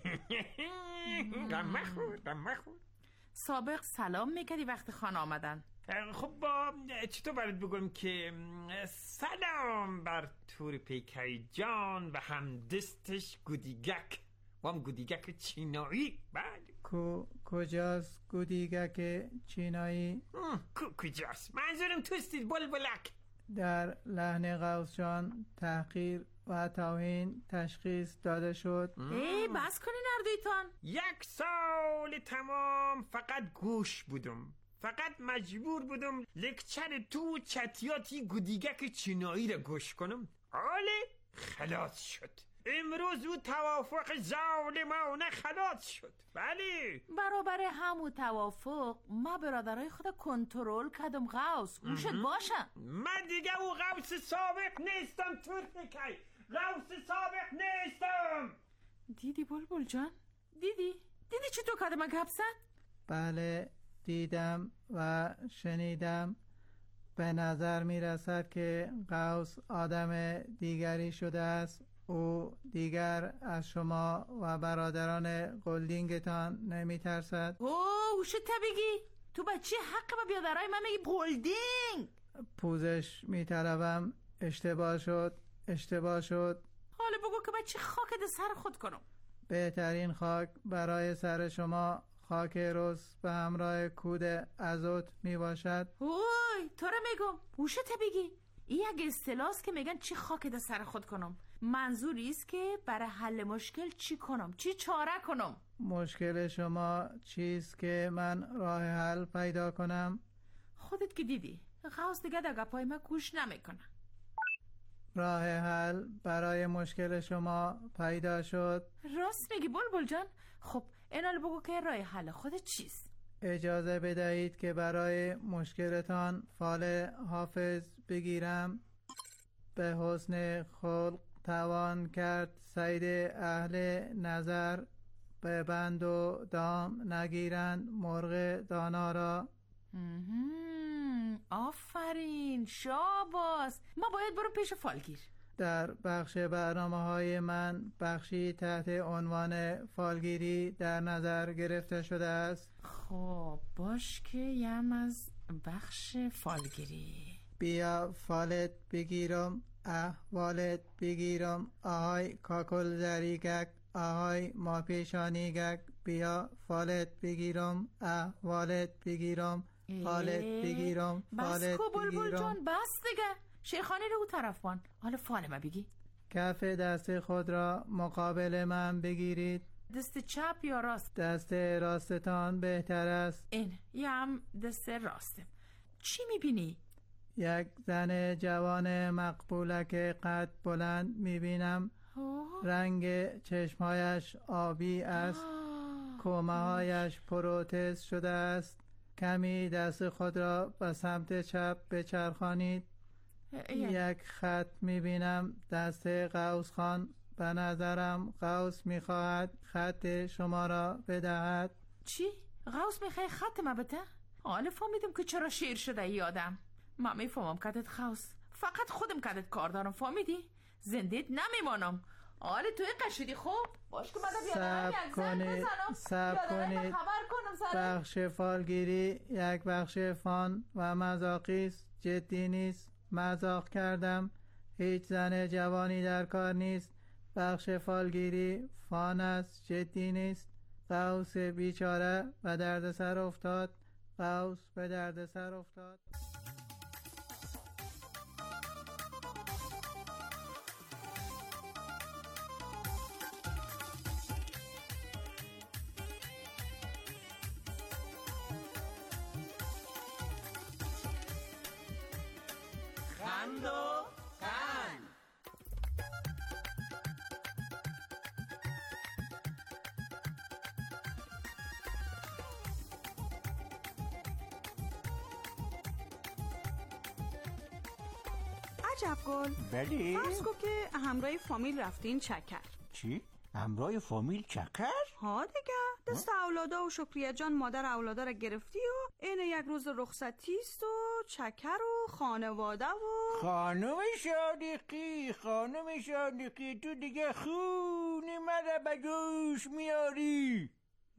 غم مخور غم مخور. سابق سلام میکردی وقت خانه آمدن. خب با چطور برات بگم که سلام بر تور پیکی جان و همدستش گودیگک و هم گودیگک چینایی. بله کو کجاست گودیگک چینایی؟ کو کجاست؟ منظورم توستید بلبلک. در لحن غوث جان تحقیر و توهین تشخیص داده شد. ای بس کنین اردویتان. یک سال تمام فقط گوش بودم، فقط مجبور بودم لکچر تو چتیاتی گودیگک چینایی را گوش کنم. حاله خلاص شد. امروز او توافق ظالمانه خلاص شد. بله برابر همون توافق ما برادرای خود کنترل کردم. غوث گوشت باشه. من دیگه او غوث سابق نیستم ترکی. غوث سابق نیستم. دیدی بلبل جان؟ دیدی؟ دیدی چی تو کردم گپ زد؟ بله دیدم و شنیدم. به نظر می رسد که غوث آدم دیگری شده است. او دیگر از شما و برادران گلدینگتان نمی ترسد. اوه شو بگی؟ تو بچه حق با بیادرای من میگی گلدینگ؟ پوزش می طلبم. اشتباه شد اشتباه شد. حالا بگو که بچه خاک ده سر خود کنم. بهترین خاک برای سر شما خاک رس به همراه کود ازوت می باشد. اوی تو را میگم بوشه بگی. این یک اصطلاح است که میگن چی خاک ده سر خود کنم. منظوری است که برای حل مشکل چی کنم، چی چاره کنم. مشکل شما چیست که من راه حل پیدا کنم؟ خودت که دیدی غوث دیگه در گپای من گوش نمیکنه. راه حل برای مشکل شما پیدا شد. راست میگی بلبل جان. خب اینال بگو که راه حل خودت چیست؟ اجازه بدهید که برای مشکلتان فال حافظ بگیرم. به حسن خلق توان کرد سید اهل نظر، به بند و دام نگیرند مرغ دانا را. آفرین، شاباس. ما باید برو پیش فالگیر. در بخش برنامه های من بخشی تحت عنوان فالگیری در نظر گرفته شده است. خب باش که یم از بخش فالگیری. بیا فالت بگیرم، احوالت بگیرم، آهای کاکل دریگک، آهای ما پیشانیگک. بیا فالت بگیرم، احوالت بگیرم، فالت بگیرم، فالت بگیرم. بس کو بلبل جان، بس دیگه. شیخانی رو او طرف بان. حالا فال ما بگی. کف دست خود را مقابل من بگیرید. دست چپ یا راست؟ دست راستتان بهتر است. این یم دست راسته. چی میبینی؟ یک زن جوان مقبولک قد بلند میبینم. رنگ چشمهایش آبی است. کومه هایش پروتز شده است. کمی دست خود را به سمت چپ بچرخانید. یک خط میبینم دست قوس خان. به نظرم قوس میخواهد خط شما را بدهد. چی؟ قوس میخواه خط ما بده؟ حالا فهمیدم که چرا شیر شده ای آدم. من میفهمم کدت قوس، فقط خودم کدت کار دارم. فهمیدی؟ زندیت نمیمانم. حالا توی قشیدی. خوب باش که مدد بیادم یک زن بزنم، سب کنید. خبر کنم سره. بخش فالگیری یک بخش فان و مذاقی است. جدی نیست. مذاق کردم. هیچ زن جوانی در کار نیست. بخش فالگیری فان است، جدی نیست. قوس بیچاره به درد سر افتاد. قوس به درد سر افتاد. خند و خند. عجب گل. بله. فرض کن که همراه فامیل رفتین چکر. چی؟ همراه فامیل چکر؟ ها دیگه. دست اولادا و شکریه جان مادر اولادا را گرفتی و این یک روز رخصتی است و چکر و خانواده و خانم صادقی، خانم صادقی تو دیگه خون مرا به جوش میاری.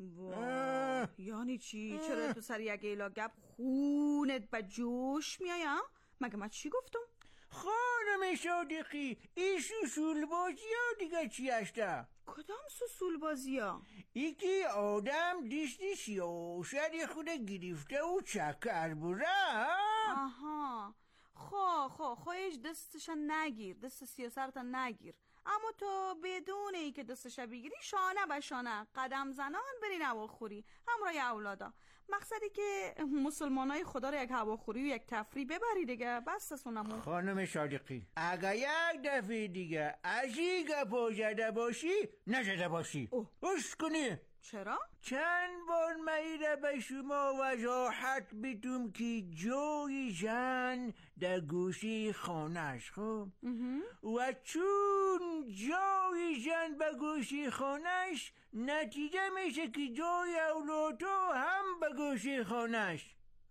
واه، یعنی چی؟ چرا تو سر یک ایلا گپ خونت به جوش میایم؟ مگه من چی گفتم؟ خانم صادقی این سوسول بازی ها دیگه چی هسته؟ کدام سوسول بازی ها؟ ای که آدم دیستی سیاست خود گرفته و چکر بره. آها خو خو خویش دستشا نگیر، دست سیاست نگیر، اما تو بدون ای که دستشا بگیری شانه به شانه قدم زنان برین هواخوری همراه اولادا. مقصدی که مسلمانای خدا رو یک هواخوری و یک تفریح ببری دیگه. بس سونمون. خانم صادقی اگه یک دفعه دیگه از این گپا زده باشی نزده باشی خوش کنی. چرا؟ چند بار میره به شما وضاحت بدم که جای زن در گوشه خانهش. خب و چون جای زن به گوشه خانهش نتیجه میشه که جای اولادو هم به گوشه خانهش.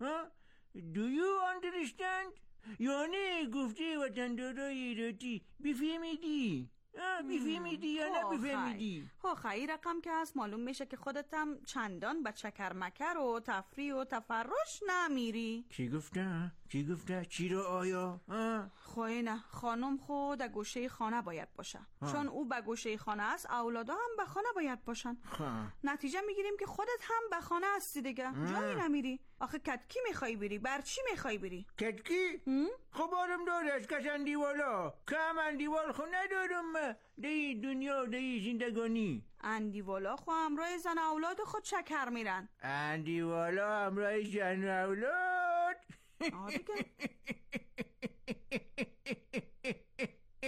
Do you understand؟ یعنی گفته وطندارای ایراتی بفهمیدی؟ بفهمیدی یا نه بفهمیدی؟ خب خیلی رقم که هست معلوم میشه که خودت هم چندان به چکر مکر و تفریح و تفرش نمیری. چی گفته؟ چی گفته؟ چی رو آیا؟ خب نه، خانم خود در گوشه خانه باید باشه. ها. چون او به گوشه خانه است اولادا هم به خانه باید باشن. ها. نتیجه میگیریم که خودت هم به خانه هستی دیگه. جایی نمیری. آخه کتکی میخوای بری؟ بر چی میخوای بری؟ کتکی؟ خب آرم داره از کشن دیوالا که هم اندیوال خو ندارم دی دنیا دی زندگانی. اندیوالا خو همراه زن اولاد خود چکر میرن. اندیوالا همراه زن اولاد؟ آه دیگه.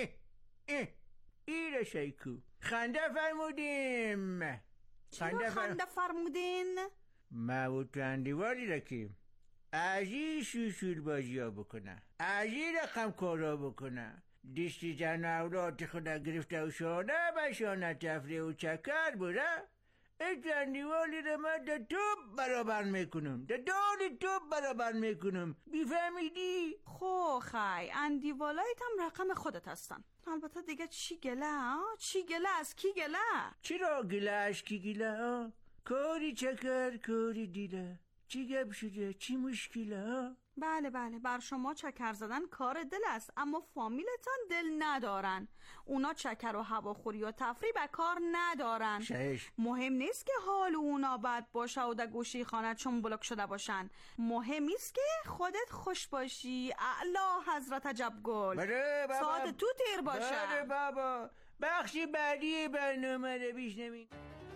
شیکو خنده فرمودیم. چرا خنده فرمودین؟ ما تو اندیوالی رکیم ازی شوشور بازی ها بکنه، ازی رقم کارا بکنه، دیستی زن و اولاد خدا گرفته و شانه بشانه تفریه و چکر بوده. این اندیوالی رو من در توب برابر میکنم، در دال توب برابر میکنم. بیفهمیدی؟ خو خی اندیوالایت هم رقم خودت هستن. البته دیگه چی گله ها؟ چی گله از کی گله؟ چرا گله از کی گله ها؟ کاری چکر کاری دیله. چی گپ شده؟ چی مشکله ها؟ بله بله بر شما چکر زدن کار دل است، اما فامیلتان دل ندارن. اونا چکر و هواخوری و تفریح به کار ندارن. شش. مهم نیست که حال اونا بد باشه و در گوشی خانه چون بلوک شده باشن. مهم نیست که خودت خوش باشی. اعلی حضرت عجبگل. بله بابا. ساعت تو تیر باشه. بله بابا. بخشی بعدی برنامه رو بیشنوین.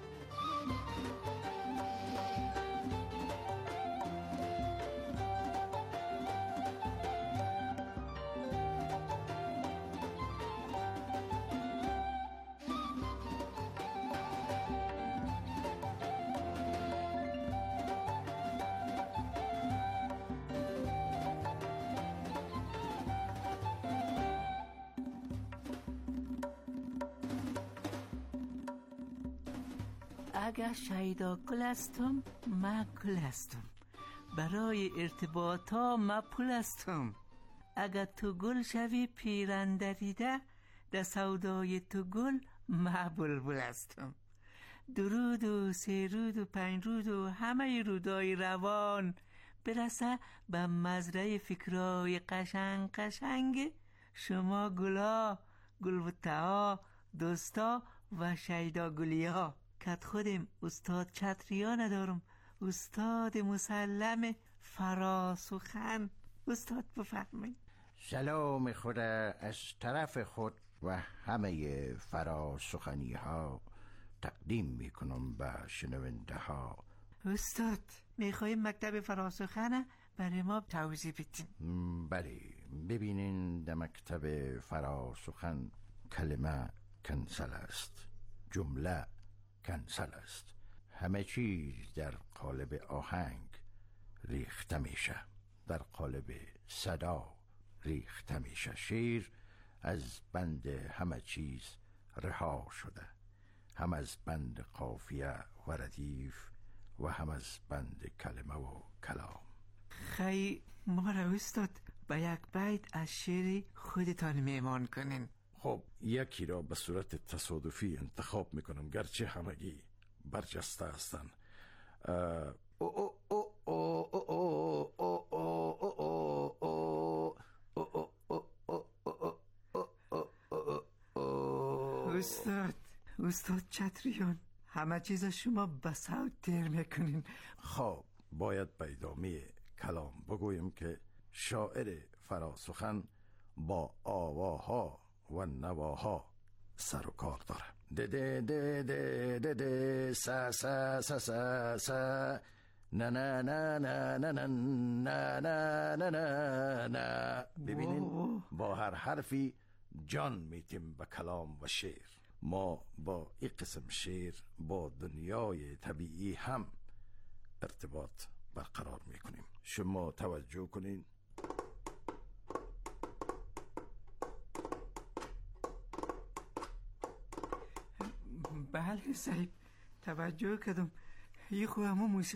اگر شیدا گل هستم من گل هستم، برای ارتباطا من پول هستم. اگر تو گل شوی پیرندریده، در سودای تو گل من بلبل هستم. درود و سه رود و پنج رود و همه رودای روان برسه به مزرعه فکرای قشنگ قشنگ شما گلا، گلبته‌ها، دوستا و شیدا گلیا. کت خودم استاد چتریا ندارم، استاد مسلم فراسخن. استاد بفرمایید. سلام خود از طرف خود و همه فراسخنی ها تقدیم میکنم به شنونده ها. استاد میخوایم مکتب فراسخن برای ما توضیح بدین؟ بله، ببینین در مکتب فراسخن کلمه کنسل است، جمله کنسل است، همه چیز در قالب آهنگ ریخته میشه، در قالب صدا ریخته میشه. شعر از بند همه چیز رها شده، هم از بند قافیه و ردیف و هم از بند کلمه و کلام. خیلی ما را استاد به یک بیت از شعر خودتان میمان کنین. خب یکی را به صورت تصادفی انتخاب میکنم، گرچه همگی برجسته هستن. استاد استاد چتریان همه چیز شما به صوت تیر میکنین. خب باید به ادامه کلام بگویم که شاعر فراسخن با آواها و نواها سر و کار داره. ده ده ده ده ده ده سا سا سا سا سا نه نه نه نه نه نه نه نه نه نه نه. ببینین با هر حرفی جان میتیم به کلام و شعر. ما با این قسم شعر با دنیای طبیعی هم ارتباط برقرار میکنیم. شما توجه کنین. بله صاحب توجه کردم. یه خو همون موسیقی